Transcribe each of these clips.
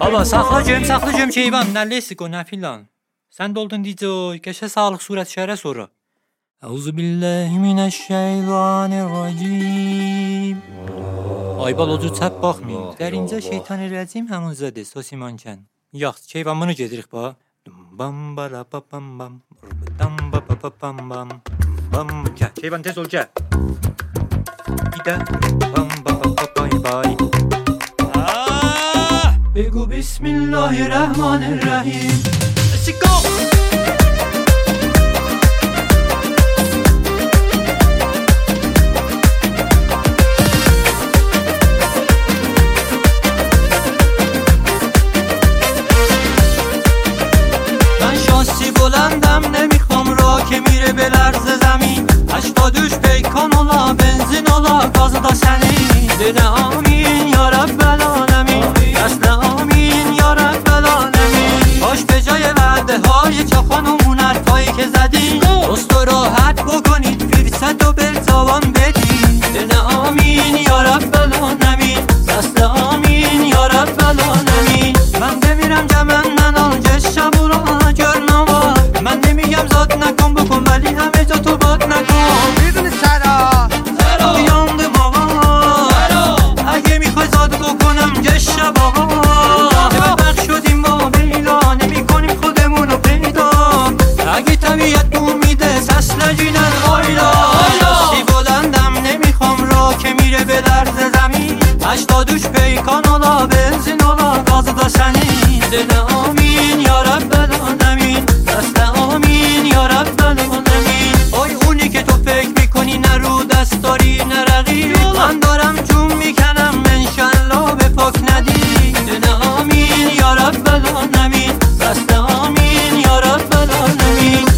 Baba saxla göm şeyvan, nə lesiko, nə filan. Sən də oldun DJ, qəşə sağlıq surət şərə sonra. Euzubillahimineşşeytanirracim. Ay balocu çəp baxmayın. Dərincə şeytanirracim həmuzədir, sosimankən. Yaxşı, şeyvanını gedirik ba. Bam bara bam bam. Bam bam bam bam. Bam. Gəl, şeyvan tez ol gəl. Bir də bam bam bam bay. Begu bismillahirrahmanirrahim. Let's go. بلندم نمیخوام را که میره به لرز زمین 83 پیکان اولا بنزین اولا گاز دا سنی دل آمین یا رب العالمین اصل آمین یا رب العالمین باش به جای وعده های چخانمون حرفایی که زدی دوست و راحت بکنید فرصت و بلتوان بدید دل آمین یا رب العالمین اصل آمین یا رب العالمین من بمیرم جمن من آنجا شب و را جرنم من نمیگم زاد نکن بکن ولی همه جا تو باد نکن میدونی چرا یاندم آقا اگه میخوای زاد بکنم جشب آقا بخ شدیم با بیلا نمی کنیم خودمونو پیدا اگه طبیعت بوم میده سس نجینن آیلا سی بلندم نمیخوام را که میره به درز زمین 82 پیکان اولا بنزین اولا گاز دا سنی دل آمین یا رب العالمین دست آمین یا رب العالمین آی اونی که تو فکر میکنی نه رو دست داری نه رقیب من دارم جون میکنم انشالله به پاک ندی دل آمین یا رب العالمین دست آمین یا رب العالمین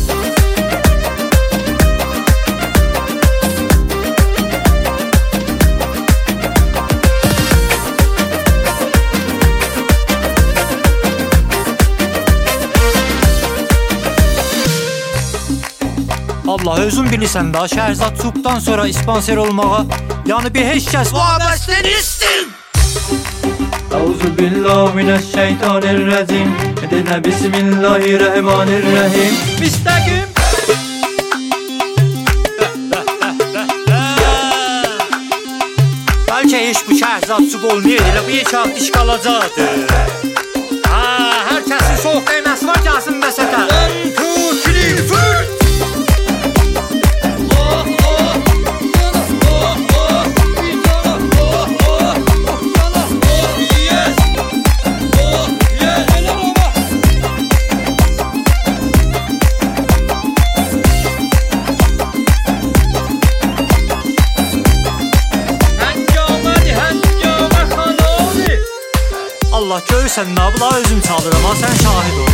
Allah özün bilirsən da Şəhrzad Çubdan sonra sponsor olmağa yəni bir heç kəs vabəstə değilsin. Euzubillahimineşşeytanirracim. Edinə bismillahirrahmanirrahim. Müstəqim. Bəlkə heç bu Şəhrzad Çub olmayır, elə bu yekə iş qalacaqdı. Hər kəsin soğuk dəyməsi var gəlsin məsətə. 1, 2, 3, 4. Allah görürsən nə bula özüm çalıram, ha sən şahid ol.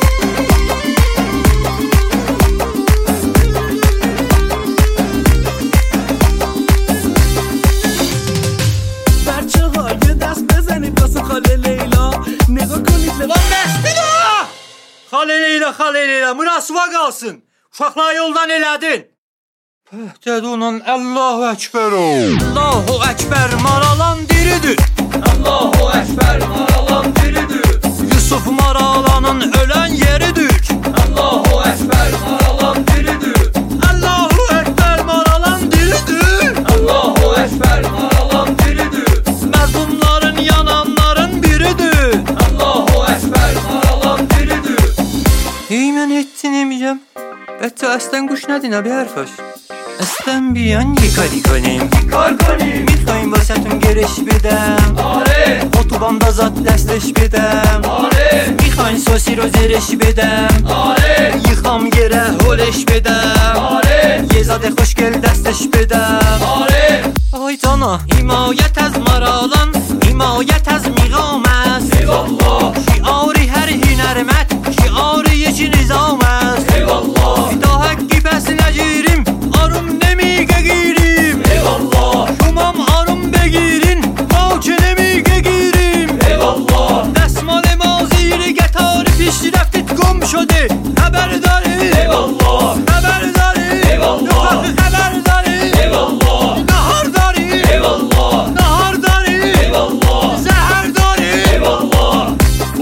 بچه‌ها یه دست بزنید واسه خاله لیلا نگاه کنید Lan bəsdir o! Xalə Leyla, münasiba qalsın. Uşaqlar yoldan elədin. Dedi onun Allahu Ekber o. Allahu Ekber maralan diridir. Allahu Ekber maralan diridir Yusuf Maralanın ölen yeridir. Allahu Ekber maralan diridir Allahu Ekber maralan diridir. Allahu Ekber maralan diridir Məzlumların yananların biridir. Allahu Ekber maralan diridir Ey mən ettin emiyəm. Bətə əslən quş nədir nə bir hərfəş? Əslən biyan yıkari konیم Yıkar konیم Mitqayım vasətüm geriş bedəm Are Otobanda zat dəstəş bedəm Are Mixayn sosi رو زرش بدم Are Yıxam yerə holeş bedəm Are Yezadə xoş gel dəstəş bedəm Are Ay cana himayət az maralan Himayət az miqam است Eyvallah Şiari hər hünərmət Şiari yeci nizam است Eyvallah Fida həqqi bəs nəgirim Arım nemiqə girim Eyvallah Şumam arım begirin Mavke nemiqə girim Eyvallah Dəsmal maziri qətarı pişti rəftit qum şöde Xəbərdari Eyvallah Xəbərdari Eyvallah Xəbərdari Eyvallah Nahardari Eyvallah Nahardari Eyvallah Zəhərdari Eyvallah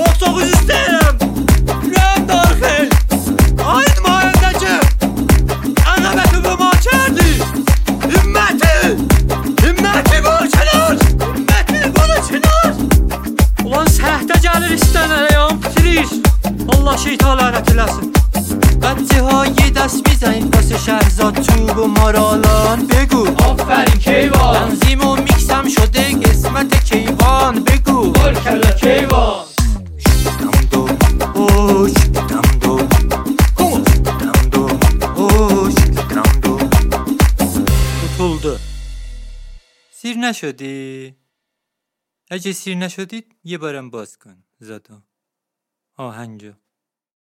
üfləsin. بچه های دست میزنید واسه شهرزاد چوب و مارالان بگو آفرین کیوان تنظیم و میکسم شده قسمت کیوان بگو بارکلا کیوان Dam do, hoş, dam do. Dam do, hoş, dam do. Tutuldu. سیر نشدی؟ اگه سیر نشدید یه بارم باز کن زدا آهنجو